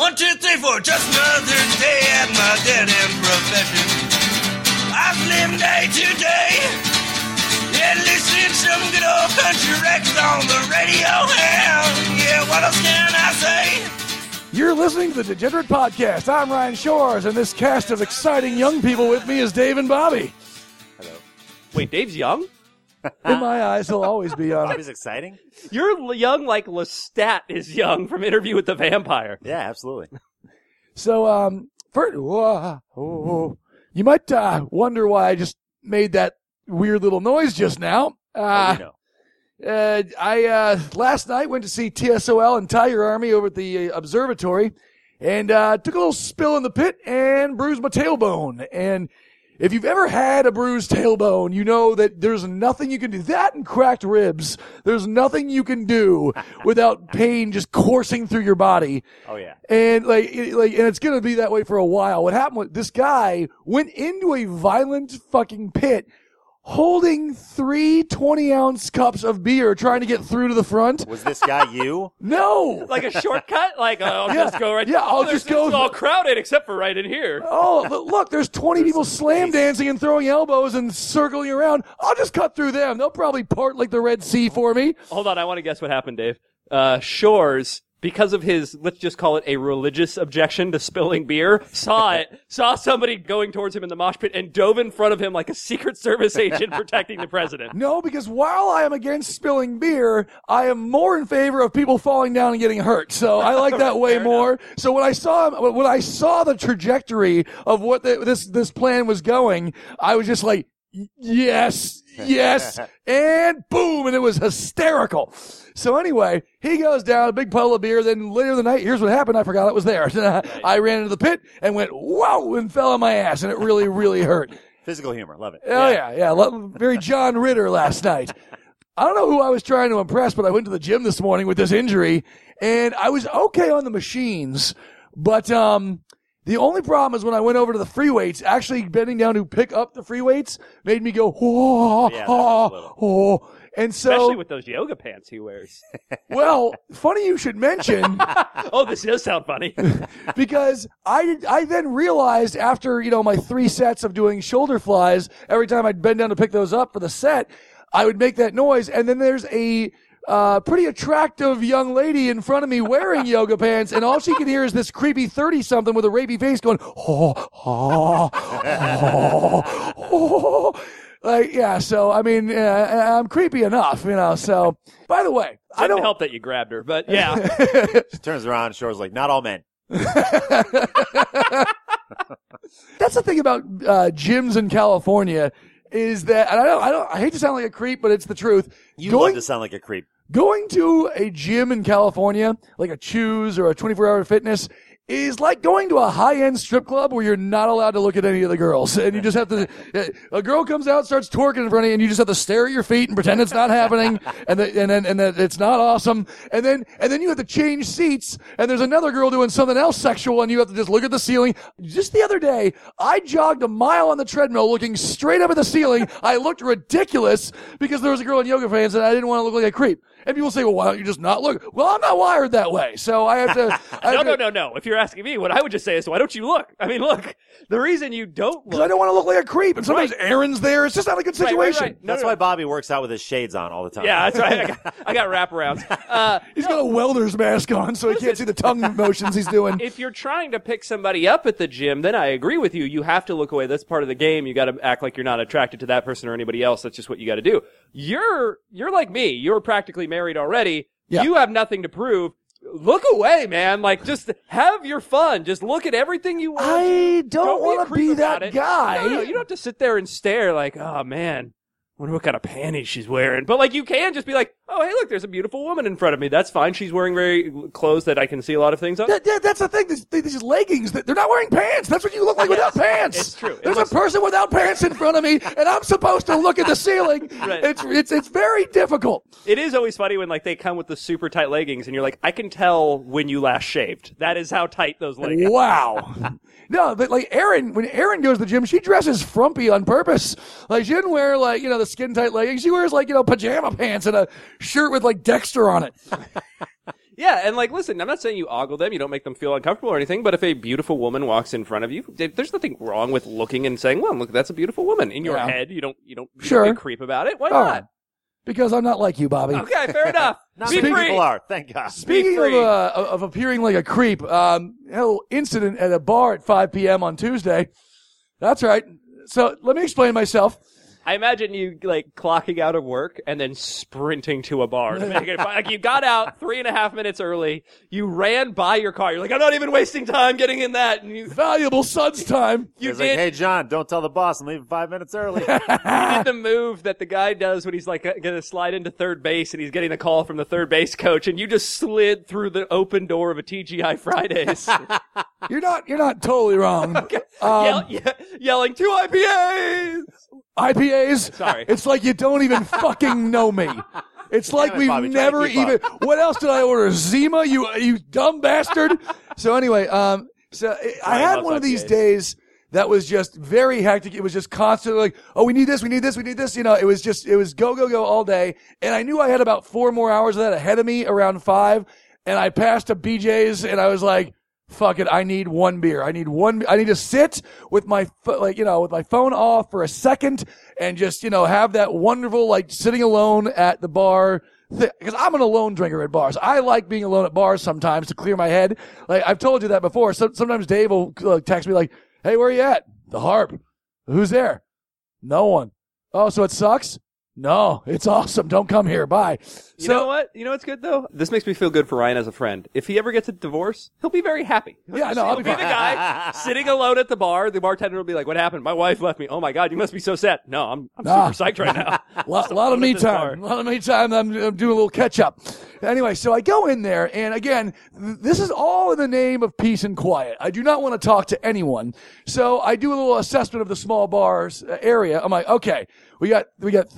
1, 2, 3, 4, just another day at my dead-end profession. I've lived day to day, yeah, listening to some good old country records on the radio. Yeah, what else can I say? You're listening to the Degenerate Podcast. I'm Ryan Shores, and this cast of exciting young people with me is Dave and Bobby. Hello. Wait, Dave's young? In my eyes, he'll always be young. Bobby's exciting? You're young like Lestat is young from Interview with the Vampire. Yeah, absolutely. So, you might wonder why I just made that weird little noise just now. I last night went to see TSOL and Tiger Army over at the observatory, and took a little spill in the pit and bruised my tailbone. And if you've ever had a bruised tailbone, you know that there's nothing you can do. That and cracked ribs, there's nothing you can do without pain just coursing through your body. Oh, yeah. And and it's gonna be that way for a while. What happened was this guy went into a violent fucking pit holding 3 20-ounce cups of beer trying to get through to the front. Was this guy you? No. Like a shortcut? Like, I'll Yeah. just go right Yeah, I'll just go. It's all crowded except for right in here. Oh, look, there's 20 people slam dancing and throwing elbows and circling around. I'll just cut through them. They'll probably part like the Red Sea for me. Hold on, I want to guess what happened, Dave. Shores, because of his, let's just call it a religious objection to spilling beer, saw somebody going towards him in the mosh pit and dove in front of him like a Secret Service agent protecting the president. No, because while I am against spilling beer, I am more in favor of people falling down and getting hurt. So I like that way more. So when I saw the trajectory of what this plan was going, I was just like, yes, and boom, and it was hysterical. So anyway, he goes down, a big puddle of beer, then later in the night, here's what happened, I forgot it was there. I ran into the pit and went, whoa, and fell on my ass, and it really, really hurt. Physical humor. Love it. Oh, yeah. Very John Ritter last night. I don't know who I was trying to impress, but I went to the gym this morning with this injury, and I was okay on the machines, but the only problem is when I went over to the free weights, actually bending down to pick up the free weights made me go, oh. And so, especially with those yoga pants he wears. Well, funny you should mention. Oh, this does sound funny. Because I then realized after, my 3 sets of doing shoulder flies, every time I'd bend down to pick those up for the set, I would make that noise. And then there's a pretty attractive young lady in front of me wearing yoga pants, and all she can hear is this creepy 30-something with a rapey face going, so, I mean, I'm creepy enough, so, by the way, I don't help that you grabbed her, but yeah. Turns around, Shore's like, not all men. That's the thing about gyms in California is that, and I hate to sound like a creep, but it's the truth. You love to sound like a creep. Going to a gym in California, like a Choose or a 24-Hour Fitness, is like going to a high-end strip club where you're not allowed to look at any of the girls. And you just have to, a girl comes out, starts twerking in front of you, and you just have to stare at your feet and pretend it's not happening, and that it's not awesome. And then you have to change seats, and there's another girl doing something else sexual, and you have to just look at the ceiling. Just the other day, I jogged a mile on the treadmill looking straight up at the ceiling. I looked ridiculous because there was a girl in yoga pants, and I didn't want to look like a creep. And people say, well, why don't you just not look? Well, I'm not wired that way, so I have to. No. If you're asking me, what I would just say is, why don't you look? I mean, look. The reason you don't look. Because I don't want to look like a creep, and sometimes Aaron's there. It's just not a good situation. Right. That's why Bobby works out with his shades on all the time. Yeah, that's right. I got wraparounds. He's got a welder's mask on, so he can't see the tongue motions he's doing. If you're trying to pick somebody up at the gym, then I agree with you. You have to look away. That's part of the game. You got to act like you're not attracted to that person or anybody else. That's just what you got to do. You're like me. You're practically married already. Yeah. You have nothing to prove. Look away, man. Like, just have your fun. Just look at everything you want. I don't want to be about that it. guy. No, you don't have to sit there and stare like, oh, man. Wonder what kind of panties she's wearing. But, like, you can just be like, oh, hey, look, there's a beautiful woman in front of me. That's fine. She's wearing very clothes that I can see a lot of things on. That's the thing. These leggings, they're not wearing pants. That's what you look like without pants. It's true. There's a person without pants in front of me, and I'm supposed to look at the ceiling. Right. It's very difficult. It is always funny when, like, they come with the super tight leggings, and you're like, I can tell when you last shaved. That is how tight those leggings are. Wow. No, but like when Erin goes to the gym, she dresses frumpy on purpose. Like she doesn't wear like, the skin tight leggings. She wears like, pajama pants and a shirt with like Dexter on it. Yeah, and like, listen, I'm not saying you ogle them, you don't make them feel uncomfortable or anything, but if a beautiful woman walks in front of you, there's nothing wrong with looking and saying, well, look, that's a beautiful woman. In your head, you don't Sure. get creep about it. Why not? Because I'm not like you, Bobby. Okay, fair enough. Not Be many free. people are. Thank God. Speaking of appearing like a creep, a little incident at a bar at 5 p.m. on Tuesday. That's right. So let me explain myself. I imagine you like clocking out of work and then sprinting to a bar to make it fun. Like you got out 3.5 minutes early, you ran by your car. You're like, I'm not even wasting time getting in that. And you Valuable Suds time. He's like, hey, John, don't tell the boss I'm leaving 5 minutes early. you did the move that the guy does when he's like going to slide into third base and he's getting a call from the third base coach, and you just slid through the open door of a TGI Fridays. You're not totally wrong. Yelling 2 IPAs. IPAs. Sorry. It's like you don't even fucking know me. It's like Damn it, we've Bobby, try to never keep even. What else did I order? Zima, you dumb bastard. So anyway, I had one of these IPAs. days that was just very hectic. It was just constantly like, oh, we need this, we need this, we need this. You know, it was go all day, and I knew I had about 4 more hours of that ahead of me around 5, and I passed a BJ's, and I was like, fuck it, I need one beer. I need to sit with my with my phone off for a second and just, have that wonderful, like, sitting alone at the bar. Because I'm an alone drinker at bars. I like being alone at bars sometimes to clear my head. Like, I've told you that before. Sometimes Dave will text me like, hey, where are you at? The Harp. Who's there? No one. Oh, so it sucks? No, it's awesome. Don't come here. Bye. You know what? You know what's good, though? This makes me feel good for Ryan as a friend. If he ever gets a divorce, he'll be very happy. I'll He'll be the guy sitting alone at the bar. The bartender will be like, what happened? My wife left me. Oh, my God, you must be so sad. No, I'm super psyched right now. A lot of me time. A lot of me time. I'm doing a little catch up. Anyway, so I go in there, and again, this is all in the name of peace and quiet. I do not want to talk to anyone. So I do a little assessment of the small bars area. I'm like, okay, we got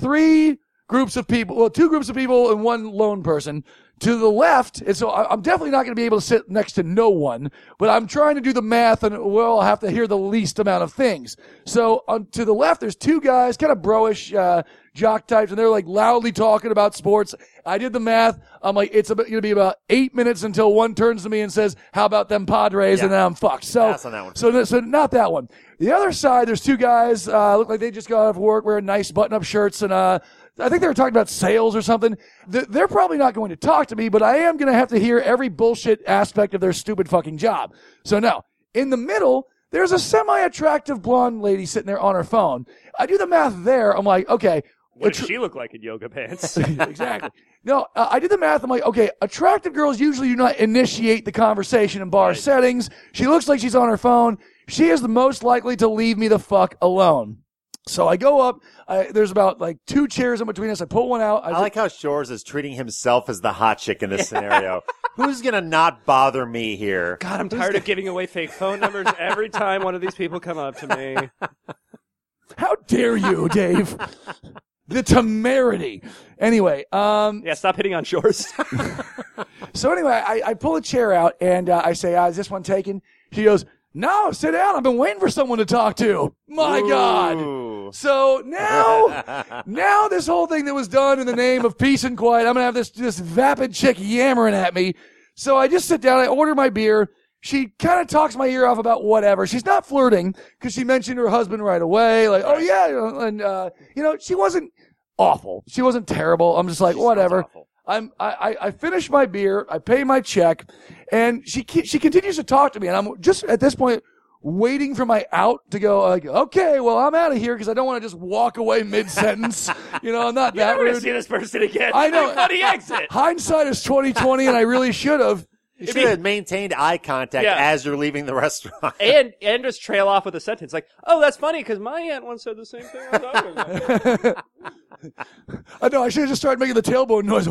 3 groups of people, well, 2 groups of people and 1 lone person. To the left, and so I'm definitely not going to be able to sit next to no one, but I'm trying to do the math, and I'll have to hear the least amount of things. So to the left, there's 2 guys, kind of bro-ish jock types, and they're like loudly talking about sports. I did the math. I'm like, it's going to be about 8 minutes until one turns to me and says, how about them Padres? Yeah. And then I'm fucked. So, Pass on that one. so not that one. The other side, there's 2 guys, look like they just got off work wearing nice button-up shirts, and I think they were talking about sales or something. They're probably not going to talk to me, but I am going to have to hear every bullshit aspect of their stupid fucking job. So no. In the middle, there's a semi-attractive blonde lady sitting there on her phone. I do the math there. I'm like, okay. What does she look like in yoga pants? Exactly. No, I did the math. I'm like, okay, attractive girls usually do not initiate the conversation in bar settings. She looks like she's on her phone. She is the most likely to leave me the fuck alone. So I go up. There's about like 2 chairs in between us. I pull one out. I like how Shores is treating himself as the hot chick in this scenario. Who's going to not bother me here? God, I'm tired of giving away fake phone numbers every time one of these people come up to me. How dare you, Dave? The temerity. Anyway, Yeah, stop hitting on Shores. so anyway, I pull a chair out and I say, is this one taken? She goes, no, sit down. I've been waiting for someone to talk to. My God. So now this whole thing that was done in the name of peace and quiet, I'm going to have this vapid chick yammering at me. So I just sit down. I order my beer. She kind of talks my ear off about whatever. She's not flirting because she mentioned her husband right away. Like, oh yeah. And, she wasn't awful. She wasn't terrible. I'm just like, whatever. I finish my beer, I pay my check, and she continues to talk to me, and I'm just at this point waiting for my out to go like, okay, well, I'm out of here because I don't want to just walk away mid-sentence. I'm not that Never rude. gonna see this person again. I know. Funny exit. Hindsight is 20/20, and I really should have. You should have maintained eye contact as you're leaving the restaurant. And just trail off with a sentence like, oh, that's funny because my aunt once said the same thing as I was. I know, I should have just started making the tailbone noise.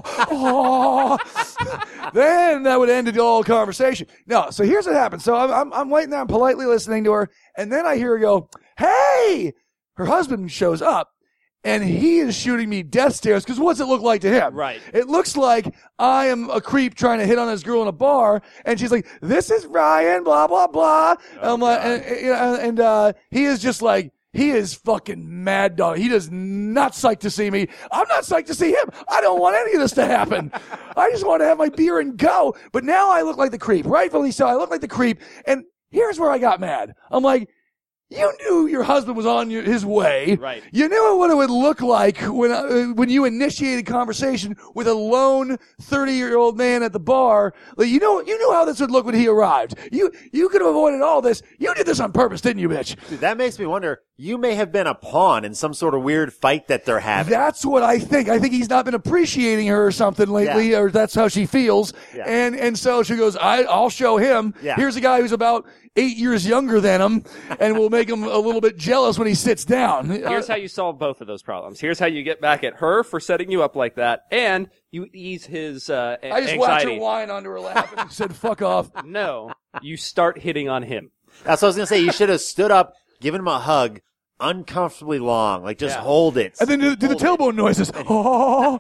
Then that would end the whole conversation. No, so here's what happened. So I'm waiting there, I'm politely listening to her, and then I hear her go, hey! Her husband shows up, and he is shooting me death stares, because what's it look like to him? Right. It looks like I am a creep trying to hit on this girl in a bar, and she's like, this is Ryan, blah, blah, blah. I'm like, and he is just like, He is fucking mad dog. He does not psyched to see me. I'm not psyched to see him. I don't want any of this to happen. I just want to have my beer and go. But now I look like the creep. Rightfully so. I look like the creep. And here's where I got mad. I'm like, you knew your husband was on his way. Right. You knew what it would look like when you initiated conversation with a lone 30-year-old man at the bar. Like, you knew how this would look when he arrived. You could have avoided all this. You did this on purpose, didn't you, bitch? Dude, that makes me wonder, you may have been a pawn in some sort of weird fight that they're having. That's what I think. I think he's not been appreciating her or something lately, or that's how she feels. Yeah. And so she goes, I'll show him. Yeah. Here's a guy who's about 8 years younger than him, and will make him a little bit jealous when he sits down. Here's how you solve both of those problems. Here's how you get back at her for setting you up like that, and you ease his I just anxiety. watched her whine onto her lap and said, fuck off. No, you start hitting on him. That's what I was going to say. You should have stood up, given him a hug, uncomfortably long. Like, just hold it. And then do the tailbone noises. Oh,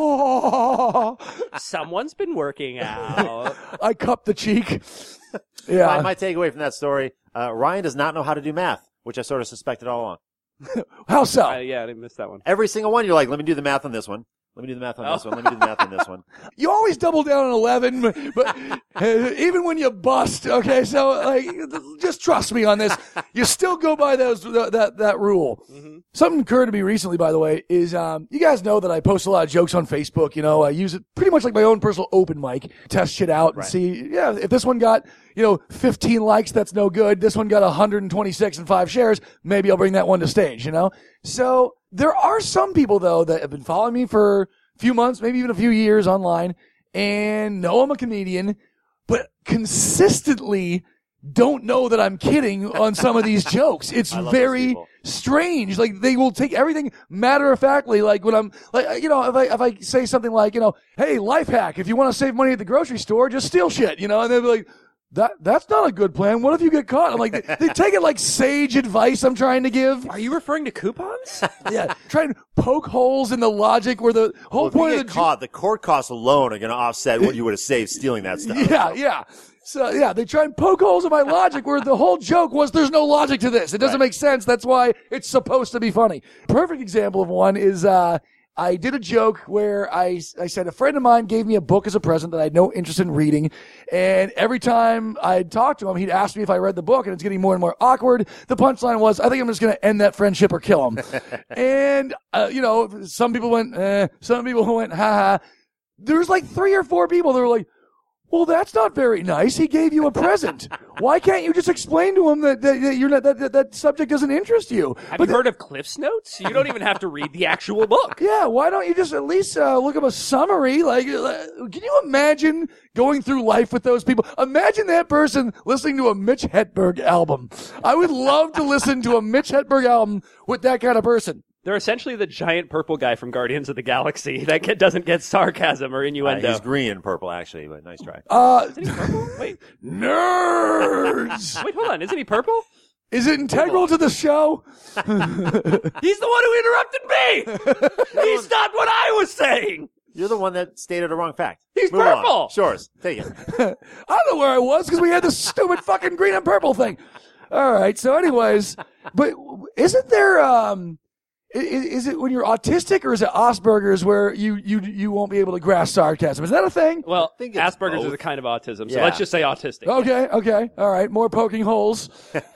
oh. Someone's been working out. I cupped the cheek. Yeah. My takeaway from that story, Ryan does not know how to do math, which I sort of suspected all along. How so? Yeah, I didn't miss that one. Every single one, you're like, let me do the math on this one. Let me do the math on this one. Let me do the math on this one. You always double down on 11, but even when you bust, okay, so like, just trust me on this. You still go by that rule. Mm-hmm. Something occurred to me recently, by the way, is you guys know that I post a lot of jokes on Facebook. You know, I use it pretty much like my own personal open mic, test shit out and see, if this one got 15 likes, that's no good. This one got 126 and 5 shares. Maybe I'll bring that one to stage, So there are some people, though, that have been following me for a few months, maybe even a few years online, and know I'm a comedian, but consistently don't know that I'm kidding on some of these jokes. It's very strange. Like, they will take everything matter-of-factly. Like, when I'm, like, if I say something like, hey, life hack, if you want to save money at the grocery store, just steal shit, and they'll be like, that's not a good plan. What if you get caught? I'm like, they take it like sage advice I'm trying to give. Are you referring to coupons? Yeah, trying to poke holes in the logic where the whole point if you of get caught, the court costs alone are going to offset what you would have saved stealing that stuff. Yeah. So, they try and poke holes in my logic where the whole joke was there's no logic to this. It doesn't make sense. That's why it's supposed to be funny. Perfect example of one is, I did a joke where I said a friend of mine gave me a book as a present that I had no interest in reading. And every time I'd talk to him, he'd ask me if I read the book, and it's getting more and more awkward. The punchline was, I think I'm just going to end that friendship or kill him. And, some people went, some people went, ha. There's like 3 or 4 people that were like, well, that's not very nice. He gave you a present. Why can't you just explain to him that you're not, that subject doesn't interest you? Have you heard of Cliff's Notes? You don't even have to read the actual book. Yeah, why don't you just at least look up a summary? Like, can you imagine going through life with those people? Imagine that person listening to a Mitch Hedberg album. I would love to listen to a Mitch Hedberg album with that kind of person. They're essentially the giant purple guy from Guardians of the Galaxy that doesn't get sarcasm or innuendo. He's green and purple, actually, but nice try. Isn't he purple? Wait. Nerds! Wait, hold on. Isn't he purple? Is it integral to the show? He's the one who interrupted me! He stopped what I was saying! You're the one that stated a wrong fact. He's Move purple! on. Shores, take it. I don't know where I was because we had this stupid fucking green and purple thing. All right, so anyways, but isn't there, Is it when you're autistic, or is it Asperger's where you won't be able to grasp sarcasm? Is that a thing? Well, think it's Asperger's both. is a kind of autism, so Yeah. let's just say autistic. Okay. All right. More poking holes.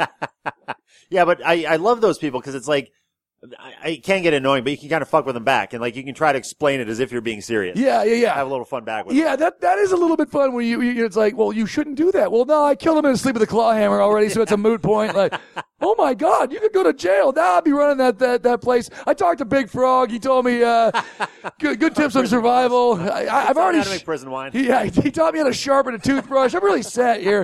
Yeah, but I love those people because it's like, I can get annoying, but you can kind of fuck with them back, and like you can try to explain it as if you're being serious. Yeah. Have a little fun back with them. Yeah, that is a little bit fun when you it's like, well, you shouldn't do that. Well, no, I killed him in his sleep with a claw hammer already, so it's a moot point. Like, oh my God, you could go to jail. Now I'd be running that place. I talked to Big Frog. He told me good tips on survival. I've already How to make prison wine. Yeah, he taught me how to sharpen a toothbrush. I'm really sad here.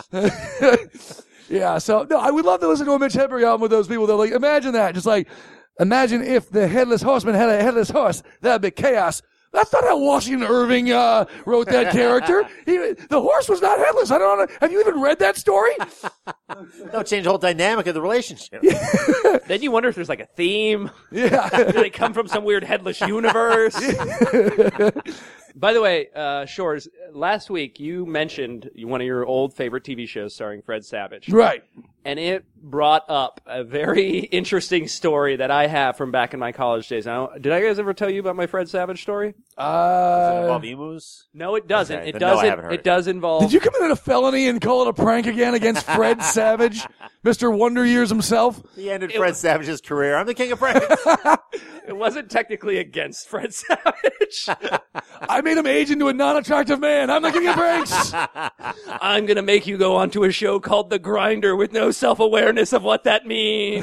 Yeah, so no, I would love to listen to a Mitch Hedberg album with those people. They're like, imagine that. Just like, imagine if the Headless Horseman had a headless horse. That'd be chaos. That's not how Washington Irving wrote that character. The horse was not headless. I don't know. Have you even read that story? That'll change the whole dynamic of the relationship. Then you wonder if there's like a theme. Yeah. Do they come from some weird headless universe? By the way, Shores, last week you mentioned one of your old favorite TV shows starring Fred Savage. Right. And it brought up a very interesting story that I have from back in my college days. Now, did I guys ever tell you about my Fred Savage story? Does it involve emus? No, it doesn't. Okay, It then no, I doesn't. haven't heard It it. does involve. Did you commit a felony and call it a prank again against Fred Savage, Mr. Wonder Years himself? He ended Fred Savage's career. I'm the king of pranks. It wasn't technically against Fred Savage. I made him age into a non-attractive man. I'm the king of pranks. I'm gonna make you go onto a show called The Grinder with no self-awareness of what that means.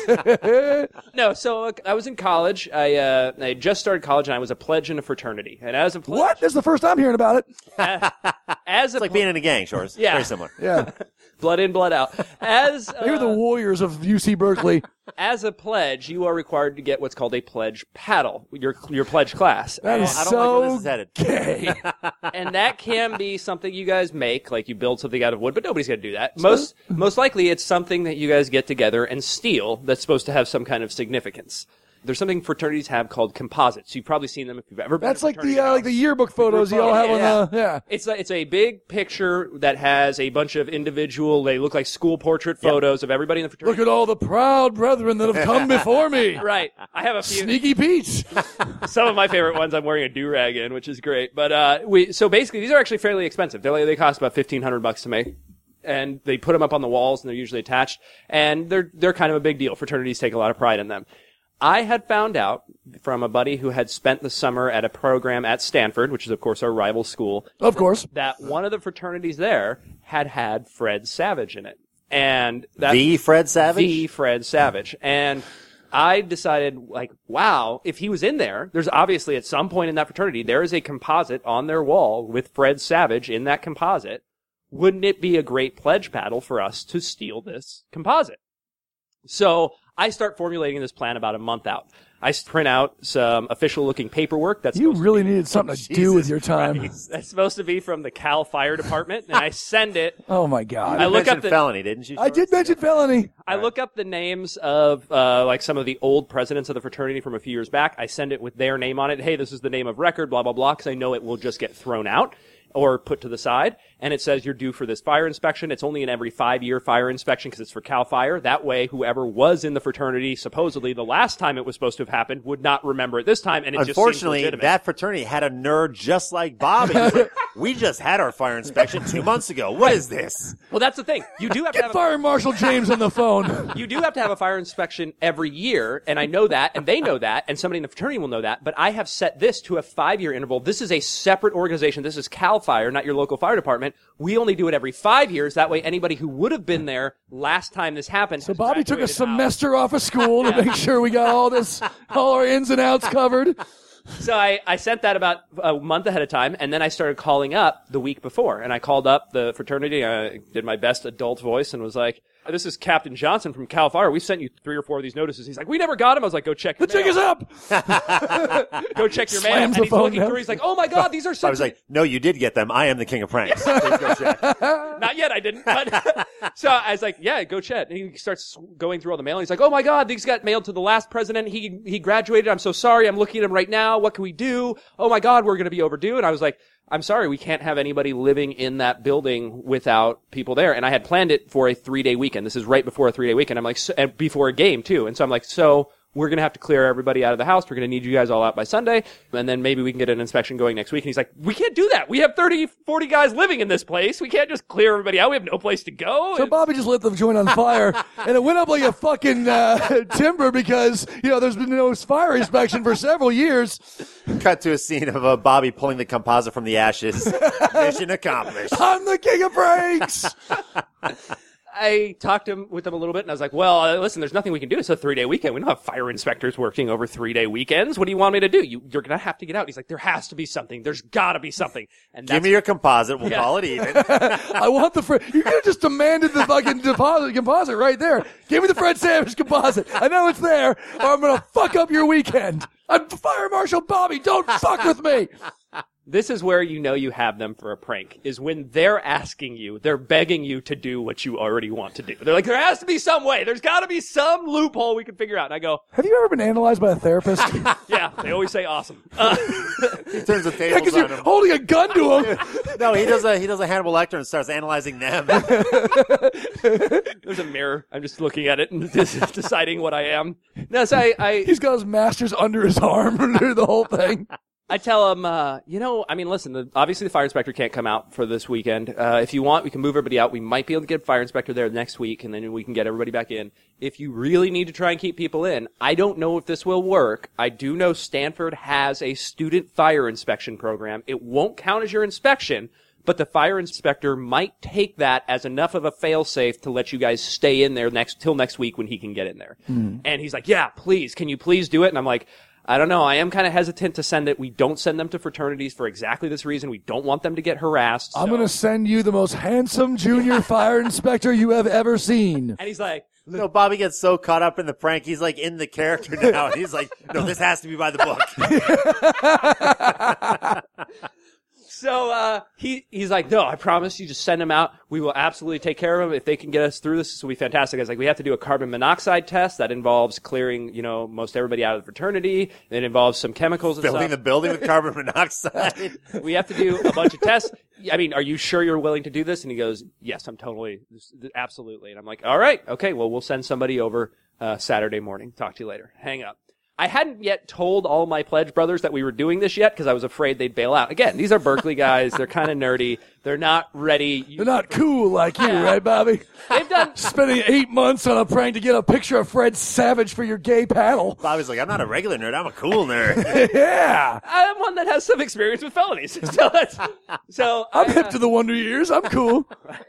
No, so I was in college. I just started college, and I was a pledge in a fraternity. And as a pledge, What? This is the first time hearing about it. as a It's like being in a gang, Shores. Yeah. Very similar. Yeah. blood in, blood out. As You're the Warriors of UC Berkeley. as a pledge, you are required to get what's called a pledge paddle, your pledge class. That is I don't like where this so is headed. gay. And that can be something you guys make, like you build something out of wood, but nobody's going to do that. Most likely it's something that you guys get together and steal that's supposed to have some kind of significance. There's something fraternities have called composites. You've probably seen them if you've ever been That's to a like fraternity the house. like the yearbook photos you all have on the yeah. It's a big picture that has a bunch of individual, they look like school portrait photos of everybody in the fraternity. Look at all the proud brethren that have come before me. Right. I have a few. Sneaky Pete. Some of my favorite ones I'm wearing a do-rag in, which is great. But so basically these are actually fairly expensive. They cost about $1,500 to make. And they put them up on the walls and they're usually attached. And they're kind of a big deal. Fraternities take a lot of pride in them. I had found out from a buddy who had spent the summer at a program at Stanford, which is of course our rival school, Of course. that one of the fraternities there had Fred Savage in it. And that The Fred Savage? The Fred Savage. And I decided, like, wow, if he was in there, there's obviously at some point in that fraternity, there is a composite on their wall with Fred Savage in that composite. Wouldn't it be a great pledge paddle for us to steal this composite? So I start formulating this plan about a month out. I print out some official-looking paperwork that's You supposed to really needed something to do with your Jesus time. Christ. that's supposed to be from the Cal Fire Department, and I send it. Oh my God. I You look up mentioned the- felony, didn't you? I did mention felony. I look up the names of like some of the old presidents of the fraternity from a few years back. I send it with their name on it. Hey, this is the name of record, blah, blah, blah, because I know it will just get thrown out or put to the side. And it says you're due for this fire inspection. It's only an every 5-year fire inspection because it's for Cal Fire. That way, whoever was in the fraternity, supposedly the last time it was supposed to have happened, would not remember it this time. And it just seems Unfortunately, legitimate. that fraternity had a nerd just like Bobby. He's like, we just had our fire inspection 2 months ago. What is this? Well, that's the thing. You do have to Get have Fire Marshal James on the phone. You do have to have a fire inspection every year, and I know that, and they know that, and somebody in the fraternity will know that, but I have set this to a 5-year interval. This is a separate organization. This is Cal Fire, not your local fire department. We only do it every 5 years. That way anybody who would have been there last time this happened So Bobby took a graduated out. semester off of school to make sure we got all our ins and outs covered. So I sent that about a month ahead of time, and then I started calling up the week before, and I called up the fraternity. I did my best adult voice and was like, "This is Captain Johnson from Cal Fire. We sent you 3 or 4 of these notices." He's like, "We never got them." I was like, "Go check your The jig mail. is up. Go check your mail." Slams And the he's phone looking down. through. He's like, "Oh my God, these are I was like, no, you did get them. I am the king of pranks. Please go check. Not yet, I didn't. But so I was like, yeah, go check. And he starts going through all the mail. He's like, oh my God, these got mailed to the last president. He graduated. I'm so sorry. I'm looking at him right now. What can we do? Oh my God, we're going to be overdue. And I was like, I'm sorry, we can't have anybody living in that building without people there. And I had planned it for a 3-day weekend. This is right before a 3-day weekend. I'm like, so, and before a game too. And so I'm like, so we're going to have to clear everybody out of the house. We're going to need you guys all out by Sunday. And then maybe we can get an inspection going next week. And he's like, we can't do that. We have 30, 40 guys living in this place. We can't just clear everybody out. We have no place to go. So Bobby just lit the joint on fire, and it went up like a fucking timber because, there's been no fire inspection for several years. Cut to a scene of Bobby pulling the composite from the ashes. Mission accomplished. I'm the king of pranks. I talked with him a little bit, and I was like, well, listen, there's nothing we can do. It's a 3-day weekend. We don't have fire inspectors working over 3-day weekends. What do you want me to do? You're going to have to get out. He's like, there has to be something. There's got to be something. And Give me your composite. We'll Yeah. call it even. I want you could have just demanded the fucking composite right there. Give me the Fred Savage composite. I know it's there, or I'm going to fuck up your weekend. I'm Fire Marshal Bobby. Don't fuck with me. This is where you know you have them for a prank, is when they're asking you, they're begging you to do what you already want to do. They're like, there has to be some way. There's got to be some loophole we can figure out. And I go, Have you ever been analyzed by a therapist? yeah, they always say awesome. He turns the Yeah, tables because on you're him. holding a gun to him. No, he does a Hannibal Lecter and starts analyzing them. There's a mirror. I'm just looking at it and just deciding what I am. No, so He's got his masters under his arm through the whole thing. I tell him, listen, obviously the fire inspector can't come out for this weekend. If you want, we can move everybody out. We might be able to get a fire inspector there next week, and then we can get everybody back in. If you really need to try and keep people in, I don't know if this will work. I do know Stanford has a student fire inspection program. It won't count as your inspection, but the fire inspector might take that as enough of a fail-safe to let you guys stay in there till next week when he can get in there. And he's like, yeah, please, can you please do it? And I'm like, I don't know. I am kind of hesitant to send it. We don't send them to fraternities for exactly this reason. We don't want them to get harassed. I'm going to send you the most handsome junior fire inspector you have ever seen. And he's like, No, Bobby gets so caught up in the prank, he's like in the character now. And he's like, no, this has to be by the book. So he's like, no, I promise you, just send them out. We will absolutely take care of them. If they can get us through this will be fantastic. I was like, we have to do a carbon monoxide test that involves clearing, most everybody out of the fraternity. It involves some chemicals and Filling stuff. the building with carbon monoxide. We have to do a bunch of tests. I mean, are you sure you're willing to do this? And he goes, yes, I'm totally, absolutely. And I'm like, all right, okay, well, we'll send somebody over Saturday morning. Talk to you later. Hang up. I hadn't yet told all my pledge brothers that we were doing this yet because I was afraid they'd bail out. Again, these are Berkeley guys. They're kind of nerdy. They're not ready. They're not cool like you, right, Bobby? They've done. Spending 8 months on a prank to get a picture of Fred Savage for your gay panel. Bobby's like, I'm not a regular nerd. I'm a cool nerd. Yeah. I'm one that has some experience with felonies. I'm hip to the Wonder Years. I'm cool.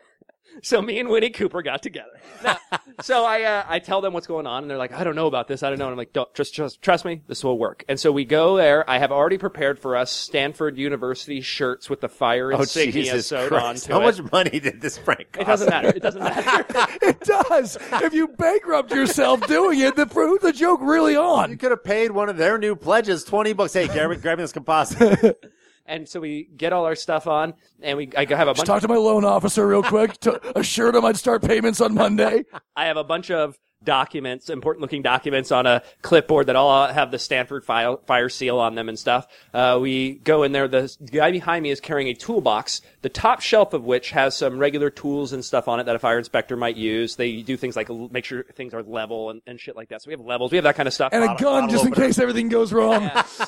So me and Winnie Cooper got together. Now, so I tell them what's going on, and they're like, I don't know about this. I don't know. And I'm like, don't, trust me, this will work. And so we go there. I have already prepared for us Stanford University shirts with the fire insignia Jesus sewed Christ. onto How it. much money did this prank cost? It doesn't matter. It doesn't matter. It does. If you bankrupt yourself doing it, then who's the joke really You on? could have paid one of their new pledges $20. Hey, grab me this composite. And so we get all our stuff on, and I have a bunch. Just talk to my loan officer real quick. Assured him I'd start payments on Monday. I have a bunch of documents, important-looking documents on a clipboard that all have the Stanford fire seal on them and stuff. We go in there. The guy behind me is carrying a toolbox, the top shelf of which has some regular tools and stuff on it that a fire inspector might use. They do things like make sure things are level and shit like that. So we have levels. We have that kind of stuff. And a gun just in case everything goes wrong.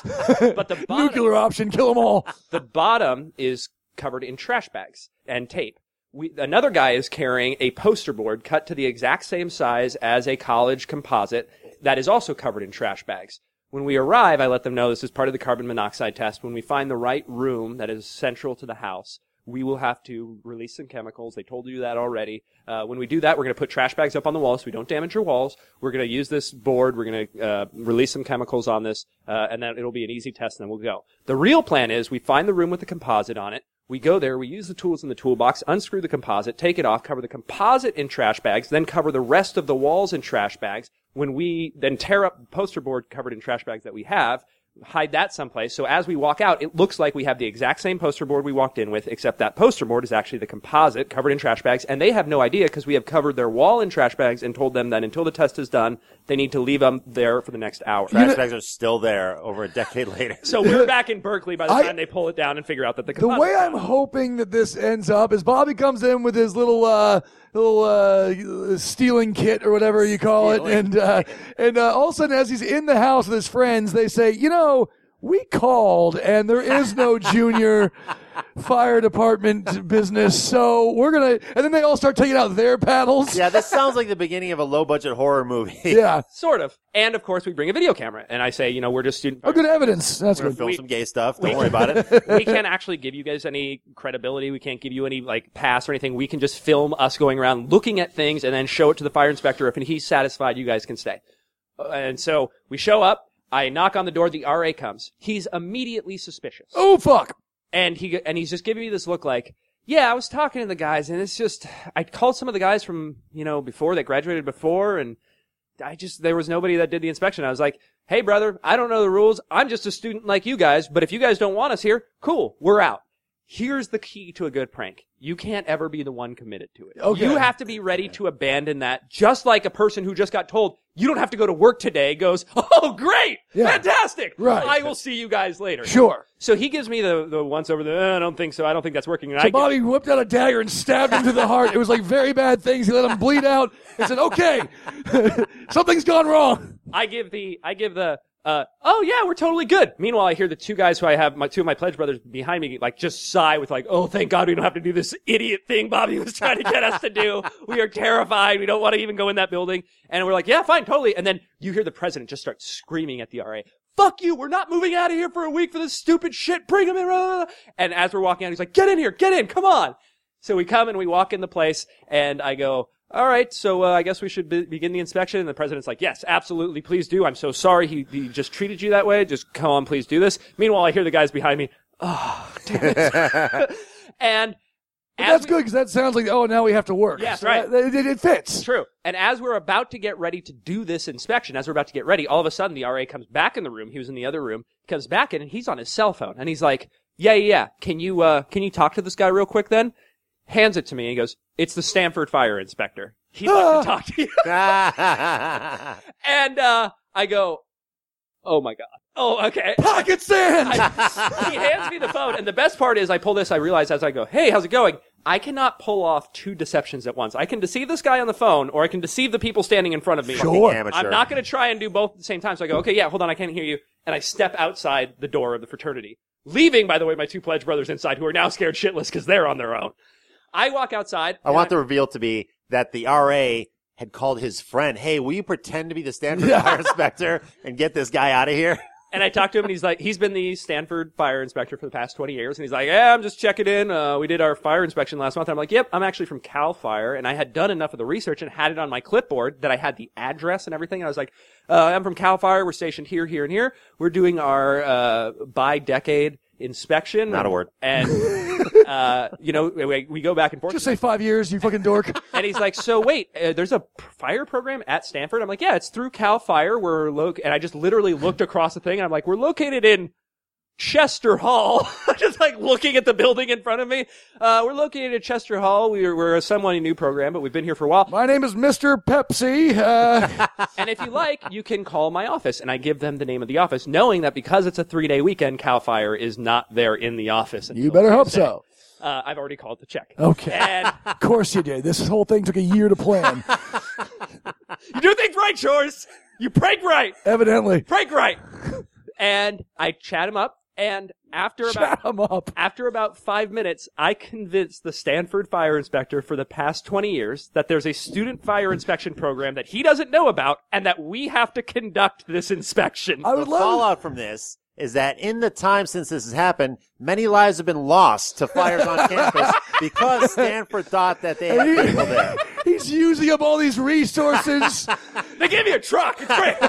But the bottom, Nuclear option, kill them all. the bottom is covered in trash bags and tape. Another guy is carrying a poster board cut to the exact same size as a college composite that is also covered in trash bags. When we arrive, I let them know this is part of the carbon monoxide test. When we find the right room that is central to the house, we will have to release some chemicals. They told you that already. When we do that, we're going to put trash bags up on the walls so we don't damage your walls. We're going to use this board. We're going to release some chemicals on this, and then it'll be an easy test, and then we'll go. The real plan is we find the room with the composite on it. We go there, we use the tools in the toolbox, unscrew the composite, take it off, cover the composite in trash bags, then cover the rest of the walls in trash bags. When we then tear up the poster board covered in trash bags that we have, hide that someplace. So as we walk out, it looks like we have the exact same poster board we walked in with, except that poster board is actually the composite covered in trash bags. And they have no idea because we have covered their wall in trash bags and told them that until the test is done, they need to leave them there for the next hour. Trash bags are still there over a decade later. So we're back in Berkeley by the time they pull it down and figure out that the The composite's way I'm down. hoping that this ends up is Bobby comes in with his little stealing kit or whatever you call it, and all of a sudden, as he's in the house with his friends, they say, we called and there is no junior fire department business, so we're gonna. And then they all start taking out their paddles. Yeah, this sounds like the beginning of a low-budget horror movie. Yeah. Sort of. And of course, we bring a video camera. And I say, we're just student. Oh, good evidence. That's We're good. gonna film some gay stuff. Don't worry about it. We can't actually give you guys any credibility. We can't give you any pass or anything. We can just film us going around looking at things and then show it to the fire inspector. If he's satisfied, you guys can stay. And so we show up. I knock on the door. The RA comes. He's immediately suspicious. Oh, fuck. And he's just giving me this look like, yeah, I was talking to the guys, and it's just, I called some of the guys from, before, that graduated before, and there was nobody that did the inspection. I was like, hey, brother, I don't know the rules. I'm just a student like you guys, but if you guys don't want us here, cool, we're out. Here's the key to a good prank. You can't ever be the one committed to it. Okay. You have to be ready to abandon that, just like a person who just got told, you don't have to go to work today, goes, oh, great, fantastic, Right. I will see you guys later. Sure. So he gives me the once over I don't think so, I don't think that's working. And So Bobby whipped out a dagger and stabbed him to the heart. It was like very bad things. He let him bleed out and said, okay, something's gone wrong. I give the, oh yeah, we're totally good. Meanwhile, I hear the two guys who I have, two of my pledge brothers behind me, like just sigh with like, oh, thank God we don't have to do this idiot thing Bobby was trying to get us to do. We are terrified. We don't want to even go in that building. And we're like, yeah, fine, totally. And then you hear the president just start screaming at the RA. Fuck you. We're not moving out of here for a week for this stupid shit. Bring him in. And as we're walking out, he's like, get in here. Get in. Come on. So we come and we walk in the place and I go, all right, so I guess we should begin the inspection. And the president's like, yes, absolutely, please do. I'm so sorry he just treated you that way. Just come on, please do this. Meanwhile, I hear the guys behind me, oh, damn it. And That's good because that sounds like, oh, now we have to work. Yes, So right. It fits. True. And as we're about to get ready to do this inspection, as we're about to get ready, all of a sudden the RA comes back in the room. He was in the other room. Comes back in and he's on his cell phone. And he's like, yeah. Can you talk to this guy real quick then? Hands it to me and he goes, it's the Stanford fire inspector. He'd like to talk to you. And I go, oh my God. Oh, okay. Pocket sand! He hands me the phone, and the best part is I pull this, I realize as I go, hey, how's it going? I cannot pull off two deceptions at once. I can deceive this guy on the phone, or I can deceive the people standing in front of me. Sure. Amateur. I'm not going to try and do both at the same time. So I go, okay, yeah, hold on, I can't hear you. And I step outside the door of the fraternity, leaving, by the way, my two pledge brothers inside who are now scared shitless because they're on their own. I walk outside. I want the reveal to be that the RA had called his friend, hey, will you pretend to be the Stanford fire inspector and get this guy out of here? And I talked to him, and he's like, he's been the Stanford fire inspector for the past 20 years. And he's like, yeah, I'm just checking in. We did our fire inspection last month. And I'm like, yep, I'm actually from Cal Fire. And I had done enough of the research and had it on my clipboard that I had the address and everything. And I was like, I'm from Cal Fire. We're stationed here, here, and here. We're doing our bi-decade inspection. Not a word. And, we go back and forth. Just say 5 years, you fucking dork. And he's like, so wait, there's a fire program at Stanford? I'm like, yeah, it's through Cal Fire. And I just literally looked across the thing and I'm like, we're located in Chester Hall. Just like looking at the building in front of me. We're located at Chester Hall. We're a somewhat new program, but we've been here for a while. My name is Mr. Pepsi. And if you like, you can call my office. And I give them the name of the office, knowing that because it's a 3-day weekend, Cal Fire is not there in the office. You better hope so. I've already called the check. Okay. And Of course you did. This whole thing took a year to plan. you do things right, Shores. You prank right. Evidently. Prank right. And I chat him up. And after Chat 'em up. about 5 minutes, I convinced the Stanford fire inspector for the past 20 years that there's a student fire inspection program that he doesn't know about and that we have to conduct this inspection. I The would love fallout from this is that in the time since this has happened, many lives have been lost to fires on campus because Stanford thought that they had people there. He's using up all these resources. They gave me a truck. It's great.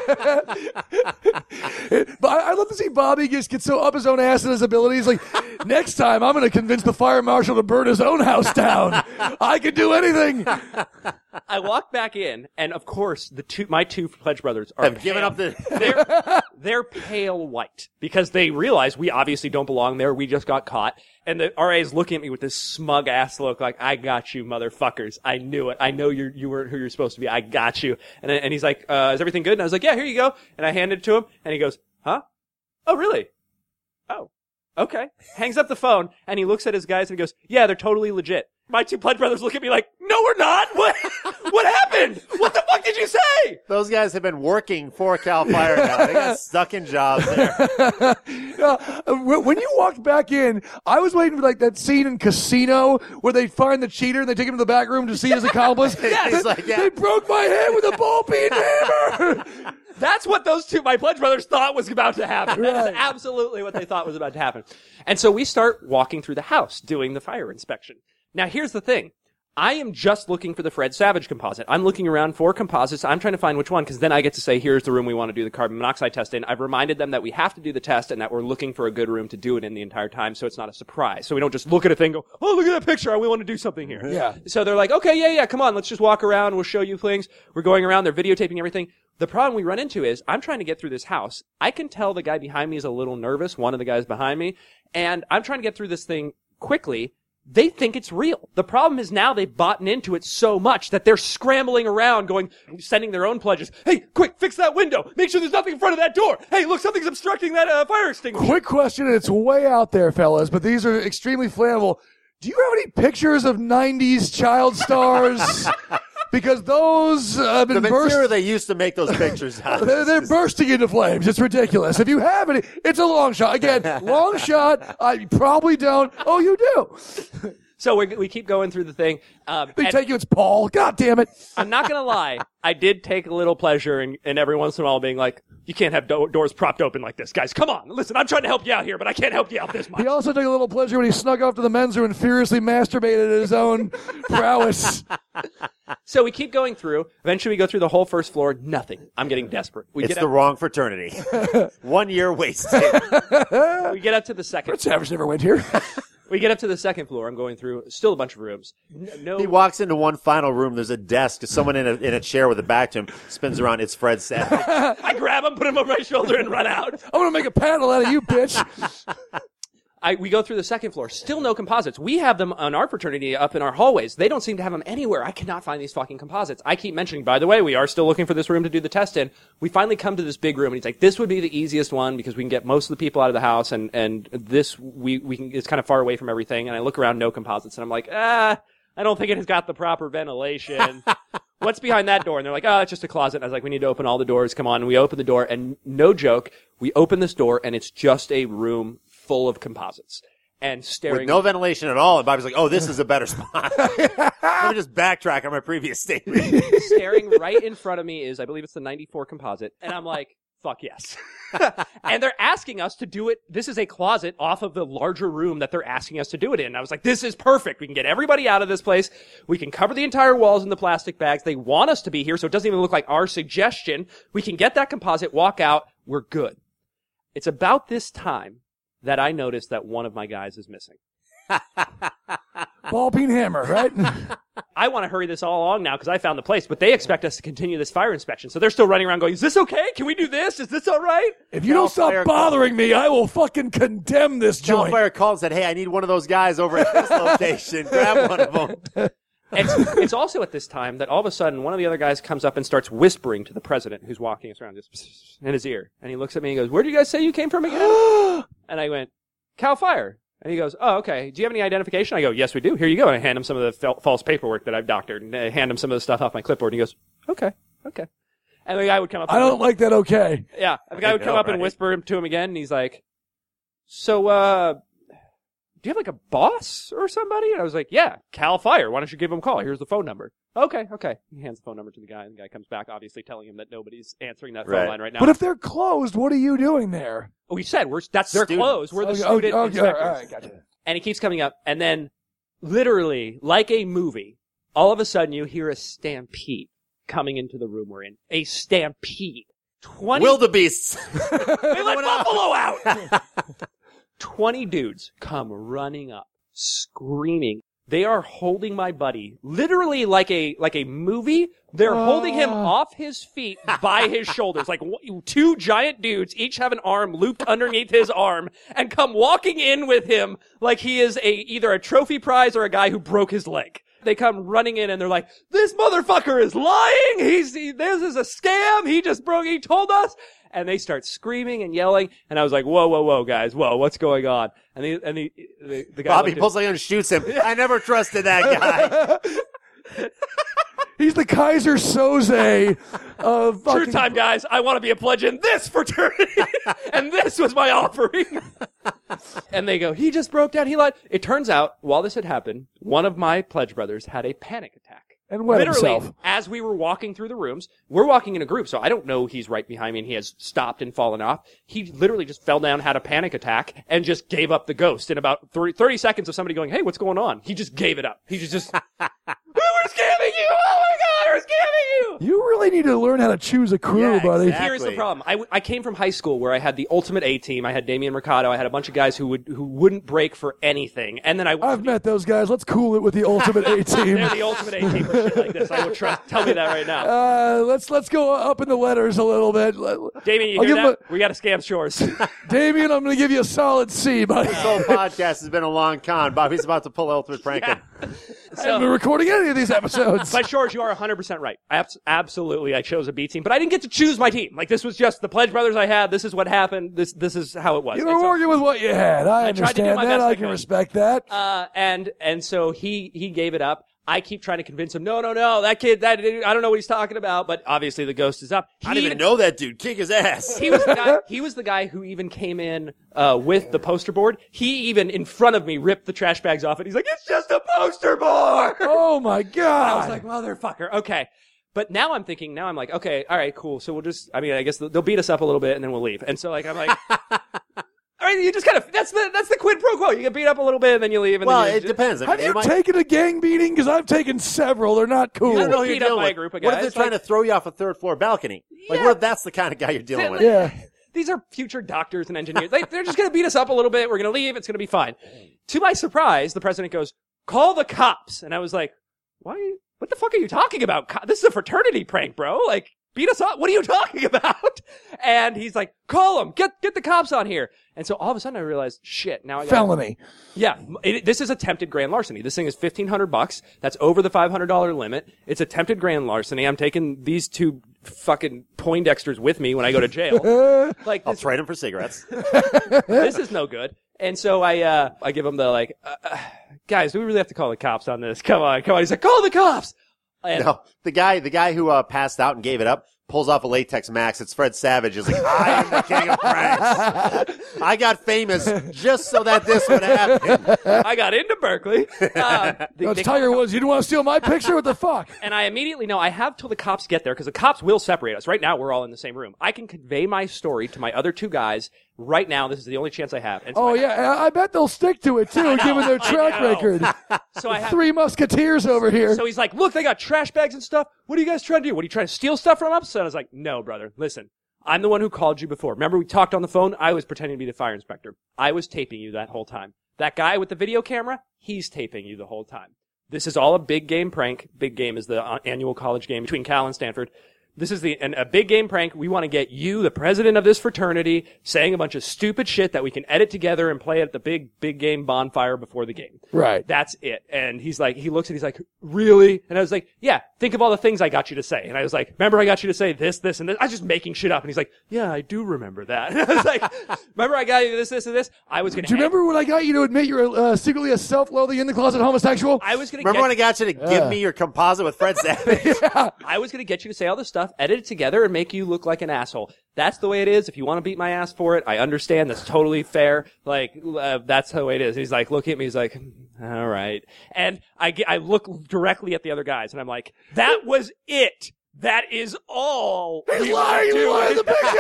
But I love to see Bobby just get so up his own ass in his abilities. Like, next time I'm going to convince the fire marshal to burn his own house down. I can do anything. I walk back in, and of course, my two pledge brothers are Have given up the. they're pale white because they realize we obviously don't belong there. We just got caught. And the RA is looking at me with this smug ass look like, I got you, motherfuckers. I knew it. I know you weren't who you're supposed to be. I got you. And he's like, is everything good? And I was like, yeah, here you go. And I handed it to him and he goes, huh? Oh, really? Oh, okay. Hangs up the phone and he looks at his guys and he goes, yeah, they're totally legit. My two pledge brothers look at me like, no, we're not. What happened? What the fuck did you say? Those guys have been working for Cal Fire now. They got stuck in jobs there. When you walked back in, I was waiting for like that scene in Casino where they find the cheater and they take him to the back room to see his accomplice. Yes. Like, yeah. They broke my head with a ball peen hammer. That's what those my pledge brothers thought was about to happen. Right. That is absolutely what they thought was about to happen. And so we start walking through the house doing the fire inspection. Now, here's the thing. I am just looking for the Fred Savage composite. I'm looking around for composites. I'm trying to find which one, because then I get to say, here's the room we want to do the carbon monoxide test in. I've reminded them that we have to do the test and that we're looking for a good room to do it in the entire time, so it's not a surprise. So we don't just look at a thing and go, oh, look at that picture. We want to do something here. Yeah. So they're like, okay, yeah, come on. Let's just walk around. We'll show you things. We're going around. They're videotaping everything. The problem we run into is I'm trying to get through this house. I can tell the guy behind me is a little nervous, one of the guys behind me, and I'm trying to get through this thing quickly. They think it's real. The problem is now they've bought into it so much that they're scrambling around sending their own pledges. Hey, quick, fix that window. Make sure there's nothing in front of that door. Hey, look, something's obstructing that fire extinguisher. Quick question, and it's way out there, fellas, but these are extremely flammable. Do you have any pictures of 90s child stars? Because those have been material they used to make those pictures out. They're bursting into flames. It's ridiculous. If you have any, it's a long shot. Again, long shot. I probably don't. Oh, you do. So we keep going through the thing. They take you, it's Paul. God damn it. I'm not going to lie. I did take a little pleasure in every once in a while being like, you can't have doors propped open like this. Guys, come on. Listen, I'm trying to help you out here, but I can't help you out this much. He also took a little pleasure when he snuck off to the men's room and furiously masturbated at his own prowess. So we keep going through. Eventually we go through the whole first floor. Nothing. I'm getting desperate. It's the wrong fraternity. 1 year wasted. We get up to the second. Fred Savage never went here. We get up to the second floor. I'm going through still a bunch of rooms. No. He walks into one final room. There's a desk. Someone in a chair with a back to him spins around. It's Fred Savage. I grab him, put him over my shoulder, and run out. I'm going to make a panel out of you, bitch. We go through the second floor. Still no composites. We have them on our fraternity up in our hallways. They don't seem to have them anywhere. I cannot find these fucking composites. I keep mentioning, by the way, we are still looking for this room to do the test in. We finally come to this big room, and he's like, this would be the easiest one because we can get most of the people out of the house, and this, we can, it's kind of far away from everything. And I look around, no composites, and I'm like, I don't think it has got the proper ventilation. What's behind that door? And they're like, oh, it's just a closet. And I was like, we need to open all the doors. Come on. And we open the door, and no joke, we open this door, and it's just a room full of composites. And staring. With no ventilation at all. And Bobby's like, oh, this is a better spot. Let me just backtrack on my previous statement. Staring right in front of me is, I believe it's the 94 composite. And I'm like, fuck yes. And they're asking us to do it. This is a closet off of the larger room that they're asking us to do it in. And I was like, this is perfect. We can get everybody out of this place. We can cover the entire walls in the plastic bags. They want us to be here, so it doesn't even look like our suggestion. We can get that composite, walk out. We're good. It's about this time that I noticed that one of my guys is missing. Ball peen hammer, right? I want to hurry this all along now because I found the place, but they expect us to continue this fire inspection. So they're still running around going, is this okay? Can we do this? Is this all right? If you don't stop bothering me, I will fucking condemn this Cal joint. Fire called and said, hey, I need one of those guys over at this location. Grab one of them. It's also at this time that all of a sudden one of the other guys comes up and starts whispering to the president who's walking us around just in his ear. And he looks at me and goes, where do you guys say you came from again? And I went, Cal Fire. And he goes, oh, okay. Do you have any identification? I go, yes, we do. Here you go. And I hand him some of the false paperwork that I've doctored. And I hand him some of the stuff off my clipboard. And he goes, okay. And the guy would come up. I don't like that okay. Yeah. The guy would come up and whisper to him again. And he's like, so, do you have like a boss or somebody? And I was like, yeah, Cal Fire. Why don't you give him a call? Here's the phone number. Okay. He hands the phone number to the guy, and the guy comes back, obviously telling him that nobody's answering that phone line right now. But if they're closed, what are you doing there? We said they're closed. We're the student inspectors. All right, gotcha. And he keeps coming up, and then literally, like a movie, all of a sudden you hear a stampede coming into the room we're in. A stampede. Wildebeests. They let Buffalo out. 20 dudes come running up, screaming. They are holding my buddy, literally like a movie. They're holding him off his feet by his shoulders, like two giant dudes, each have an arm looped underneath his arm, and come walking in with him like he is either a trophy prize or a guy who broke his leg. They come running in and they're like, this motherfucker is lying. This is a scam. He told us. And they start screaming and yelling. And I was like, whoa, guys. Whoa, what's going on? And the guy Bobby pulls out and shoots him. I never trusted that guy. He's the Kaiser Soze of fucking... True time, guys. I want to be a pledge in this fraternity. And this was my offering. And they go, he just broke down. He lied. It turns out, while this had happened, one of my pledge brothers had a panic attack. And wet himself. As we were walking through the rooms, we're walking in a group, so I don't know he's right behind me and he has stopped and fallen off. He literally just fell down, had a panic attack, and just gave up the ghost in about 30 seconds of somebody going, hey, what's going on? He just gave it up. He just really need to learn how to choose a crew, Yeah, buddy. exactly. Here's the problem. I came from high school where I had the ultimate A team. I had Damian Mercado. I had a bunch of guys who wouldn't break for anything. And then I've met those guys. Let's cool it with the ultimate A team. they're the ultimate A team for shit like this. I will trust. Tell me that right now. Let's go up in the letters a little bit. Damien, you I'll hear give that? We got to scam Shores. Damien, I'm going to give you a solid C, buddy. This whole podcast has been a long con. Bobby's about to pull Ultimate Franklin. I haven't been recording any of these episodes. But Shores, you are 100% right. Absolutely, I chose a B team, but I didn't get to choose my team. Like, this was just the Pledge Brothers I had. This is what happened. This is how it was. You were working with what you had. I tried to do understand my that. best I I can could. respect that. And so he gave it up. I keep trying to convince him, no, that kid, I don't know what he's talking about, but obviously the ghost is up. I didn't even know that dude. Kick his ass. He was the guy who even came in with the poster board. He even in front of me ripped the trash bags off it. He's like, "It's just a poster board." Oh my I God. was like, "Motherfucker." Okay. But now I'm thinking, now I'm like, okay, all right, cool. So we'll just, I mean, I guess they'll beat us up a little bit and then we'll leave. And so like, I'm like, all right, you just kind of, that's the quid pro quo. You get beat up a little bit and then you leave. And Well, then it depends. I mean, Have you might- taken a gang beating? Because I've taken several. They're not cool. You don't know who you're beat up dealing by a with. group of What if guys, they're trying like- to throw you off a third-floor balcony? Like, Yeah. what if that's the kind of guy you're dealing with? Yeah. These are future doctors and engineers. They're just going to beat us up a little bit. We're going to leave. It's going to be fine. To my surprise, the president goes, "Call the cops." And I was like, "Why? What the fuck are you talking about? This is a fraternity prank, bro. Like, beat us up. What are you talking about?" And he's like, "Call them. Get the cops on here." And so all of a sudden I realized, shit, now I got Felony. Yeah, this is attempted grand larceny. This thing is $1,500. That's over the $500 limit. It's attempted grand larceny. I'm taking these two fucking Poindexters with me when I go to jail. Like, I'll this, trade him for cigarettes. this is no good. And so I give him the like, guys, do we really have to call the cops on this? Come on. He's like, "Call the cops." And No, the guy who passed out and gave it up pulls off a latex max. It's Fred Savage. He's like, "I am the king of pranks. I got famous just so that this would happen." I got into Berkeley. That's Tiger Woods. You didn't want to steal my picture? What the fuck? And I immediately know I have till the cops get there because the cops will separate us. Right now, we're all in the same room. I can convey my story to my other two guys right now. This is the only chance I have. And so Oh, yeah. I bet they'll stick to it, too, given their track know. record. So I have. Three Musketeers over here. So he's like, "Look, they got trash bags and stuff. What are you guys trying to do? What are you trying to steal stuff from us?" So I was like, "No, brother. Listen, I'm the one who called you before. Remember we talked on the phone? I was pretending to be the fire inspector. I was taping you that whole time. That guy with the video camera, he's taping you the whole time. This is all a big game prank. Big game is the annual college game between Cal and Stanford. This is a big game prank. We want to get you, the president of this fraternity, saying a bunch of stupid shit that we can edit together and play at the big game bonfire before the game." Right. That's it. And he's like, he looks and he's like, "Really?" And I was like, "Yeah, think of all the things I got you to say." And I was like, "Remember I got you to say this, this, and this?" I was just making shit up. And he's like, "Yeah, I do remember that." And I was like, "Remember I got you this, this, and this?" I was going to Do you remember when I got you to admit you're secretly a self-loathing in-the-closet homosexual? I was going to Remember when I got you to give me your composite with Fred Savage? I was going to get you to say all this stuff, edit it together, and make you look like an asshole. That's the way it is. If you want to beat my ass for it, I understand. That's totally fair. Like, that's the way it is. He's like, look at me. He's like, "All right." And I look directly at the other guys, and I'm like, "That was it. That is all." He's lying. He lied in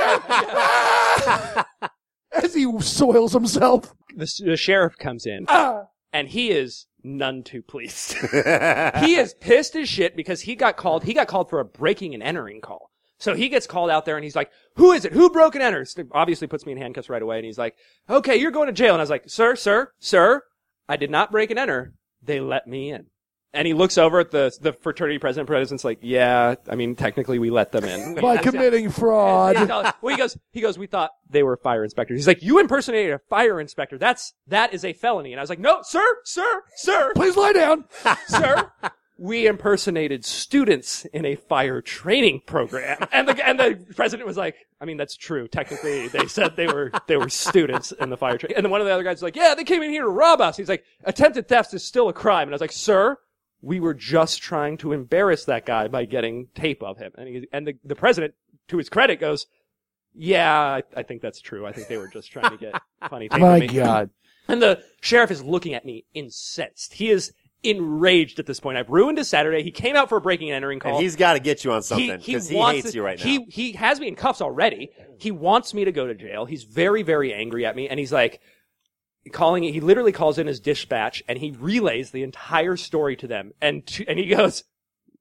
the picture. As he soils himself. The sheriff comes in, and he is none too pleased. Uh-huh. He is pissed as shit because he got called for a breaking and entering call. So he gets called out there and he's like, "Who is it? Who broke and entered?" Obviously puts me in handcuffs right away. And he's like, "Okay, you're going to jail." And I was like, Sir, I did not break and enter. They let me in." And he looks over at the fraternity president's like, "Yeah, I mean, technically we let them in." By committing fraud. Well, he goes, "We thought they were fire inspectors." He's like, "You impersonated a fire inspector. That is a felony." And I was like, "No, sir, Please lie down. sir. We impersonated students in a fire training program." And the president was like, "I mean, that's true. Technically, they said they were students in the fire training." And then one of the other guys was like, "Yeah, they came in here to rob us." He's like, "Attempted theft is still a crime." And I was like, "Sir, we were just trying to embarrass that guy by getting tape of him." And the president, to his credit, goes, "Yeah, I think that's true. I think they were just trying to get funny tape My of me." God. And the sheriff is looking at me incensed. He is enraged at this point. I've ruined his Saturday. He came out for a breaking and entering call. And he's got to get you on something because he wants hates to- you right now. He has me in cuffs already. He wants me to go to jail. He's very, very angry at me. And he's like, he literally calls in his dispatch and he relays the entire story to them. And he goes,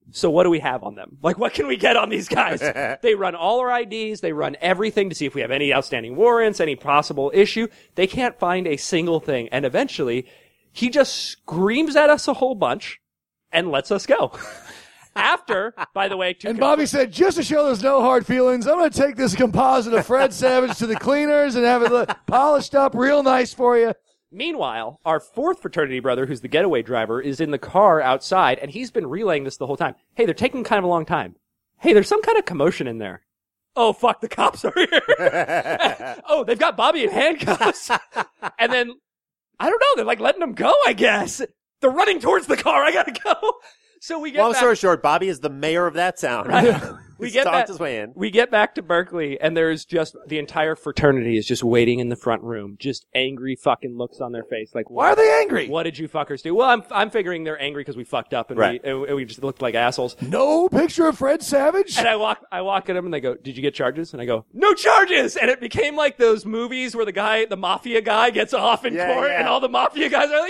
So what do we have on them? Like, what can we get on these guys? They run all our IDs. They run everything to see if we have any outstanding warrants, any possible issue. They can't find a single thing. And eventually, he just screams at us a whole bunch and lets us go. After, by the way, And Bobby said, just to show there's no hard feelings, I'm going to take this composite of Fred Savage to the cleaners and have it polished up real nice for you. Meanwhile, our fourth fraternity brother, who's the getaway driver, is in the car outside, and he's been relaying this the whole time. Hey, they're taking kind of a long time. Hey, there's some kind of commotion in there. Oh, fuck, the cops are here. Oh, they've got Bobby in handcuffs. And then, I don't know, they're like letting him go, I guess. They're running towards the car. I gotta go. So we get Long back. story short, Bobby is the mayor of that town. Right. He's get talked back, his way in. we get back to Berkeley, and there's just the entire fraternity is just waiting in the front room, just angry fucking looks on their face, like, Why are they angry? What did you fuckers do? Well, I'm figuring they're angry because we fucked up and Right. we just looked like assholes. No picture of Fred Savage? And I walk at them and they go, "Did you get charges?" And I go, "No charges." And it became like those movies where the mafia guy gets off in court, yeah. and all the mafia guys are like,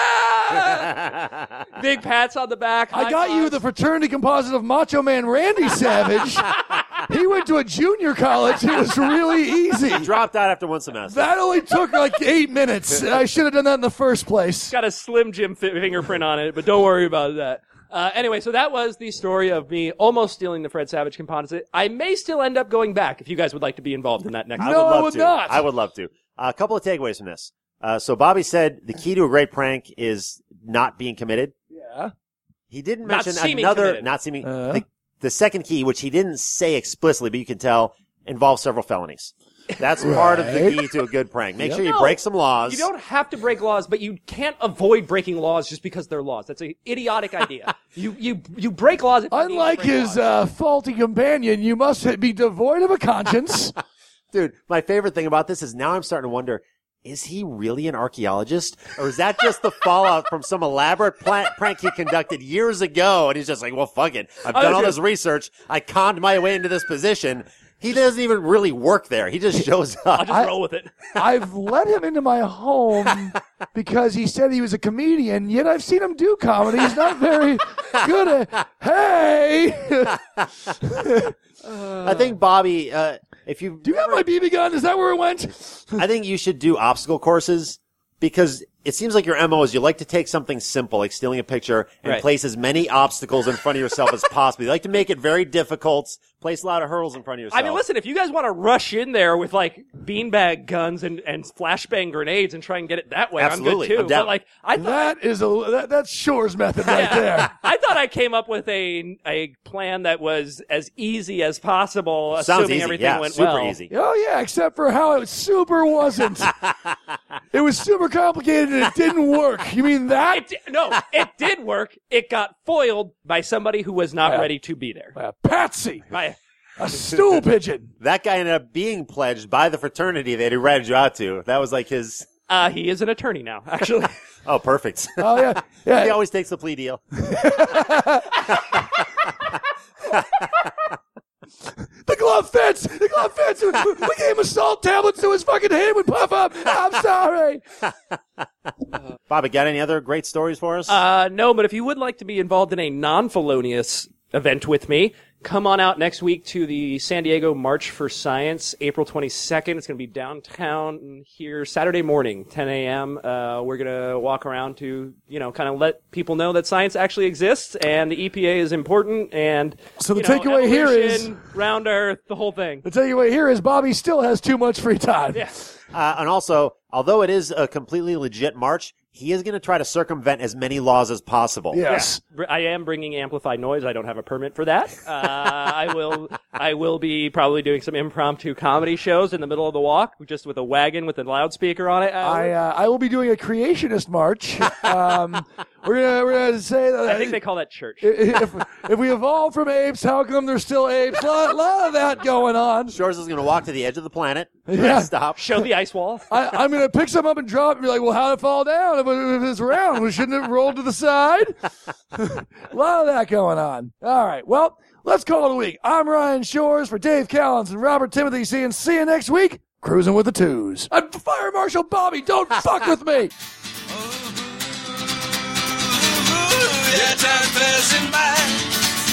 "Yeah!" Big pats on the back. I got you the fraternity composite of Macho Man Randy Savage. He went to a junior college. It was really easy. Dropped out after one semester. That only took like 8 minutes. I should have done that in the first place. Got a Slim Jim fingerprint on it, but don't worry about that. Anyway, so that was the story of me almost stealing the Fred Savage composite. I may still end up going back if you guys would like to be involved in that next. No, I would to. not. I would love to. A couple of takeaways from this. So Bobby said the key to a great prank is not being committed. Yeah. He didn't Not mention seeming another, committed. not seeming, the second key, which he didn't say explicitly, but you can tell, involves several felonies. That's part of the key to a good prank. Make sure you No, break some laws. You don't have to break laws, but you can't avoid breaking laws just because they're laws. That's an idiotic idea. You break laws. If you need to Unlike break his laws. faulty companion, you must be devoid of a conscience. Dude, my favorite thing about this is now I'm starting to wonder, is he really an archaeologist? Or is that just the fallout from some elaborate prank he conducted years ago? And he's just like, well, fuck it. I've done all this research. I conned my way into this position. He doesn't even really work there. He just shows up. I'll just roll with it. I've let him into my home because he said he was a comedian, yet I've seen him do comedy. He's not very good at, hey! I think Bobby, if you Do you have my BB gun? Is that where it went? I think you should do obstacle courses because it seems like your MO is you like to take something simple, like stealing a picture, and Right. place as many obstacles in front of yourself as possible. You like to make it very difficult, place a lot of hurdles in front of yourself. I mean, listen, if you guys want to rush in there with like beanbag guns and flashbang grenades and try and get it that way, Absolutely. I'm good too. I'm down. But like, I thought That's Shore's method right there. I thought I came up with a plan that was as easy as possible, Sounds assuming easy. everything Yeah, went super well. easy. Oh yeah, except for how it super wasn't. It was super complicated and it didn't work. You mean that? It did work. It got foiled by somebody who was not ready to be there. Patsy, By- a stool pigeon. That guy ended up being pledged by the fraternity that he ratted you out to. That was like his, he is an attorney now, actually. oh, perfect. Oh yeah, He yeah. always takes the plea deal. The glove fits. The glove fits. We gave him assault tablets so his fucking hand would puff up. I'm sorry. Bobby, got any other great stories for us? No, but if you would like to be involved in a non-felonious event with me, come on out next week to the San Diego March for Science, April 22nd. It's going to be downtown here Saturday morning, 10 a.m. We're going to walk around to, kind of let people know that science actually exists and the EPA is important and, So the takeaway here is- evolution, round Earth, the whole thing. The takeaway here is Bobby still has too much free time. Yeah. And also, although it is a completely legit march, he is going to try to circumvent as many laws as possible. Yes. I am bringing amplified noise. I don't have a permit for that. I will be probably doing some impromptu comedy shows in the middle of the walk, just with a wagon with a loudspeaker on it. I will be doing a creationist march. We're gonna say that I think they call that church. if we evolved from apes, how come there's still apes? A lot of that going on. Shores is going to walk to the edge of the planet. Yeah. Stop. Show the ice wall. I'm going to pick some up and drop and be like, well, how'd it fall down? If it's round, we shouldn't have rolled to the side. A lot of that going on. All right. Well, let's call it a week. I'm Ryan Shores for Dave Callens and Robert Timothy. See you next week. Cruising with the Twos. I'm Fire Marshal Bobby. Don't fuck with me. Yeah, time passing by.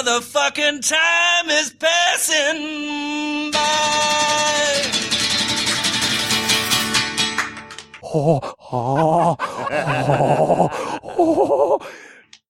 motherfucking time is passing by.